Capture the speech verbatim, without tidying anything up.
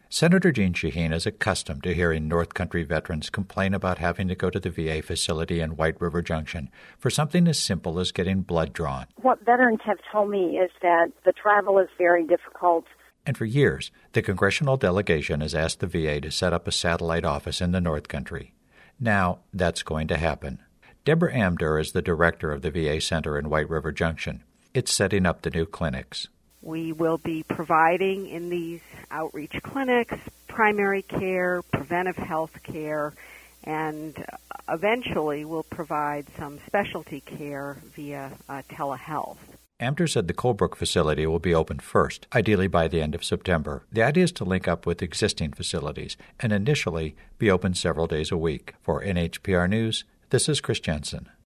Senator Jeanne Shaheen is accustomed to hearing North Country veterans complain about having to go to the V A facility in White River Junction for something as simple as getting blood drawn. What veterans have told me is that the travel is very difficult. And for years, the congressional delegation has asked the V A to set up a satellite office in the North Country. Now, that's going to happen. Deborah Amdur is the director of the V A Center in White River Junction. It's setting up the new clinics. We will be providing in these outreach clinics primary care, preventive health care, and eventually we'll provide some specialty care via uh, telehealth. Amdur said the Colebrook facility will be open first, ideally by the end of September. The idea is to link up with existing facilities and initially be open several days a week. For N H P R News, this is Chris Jensen.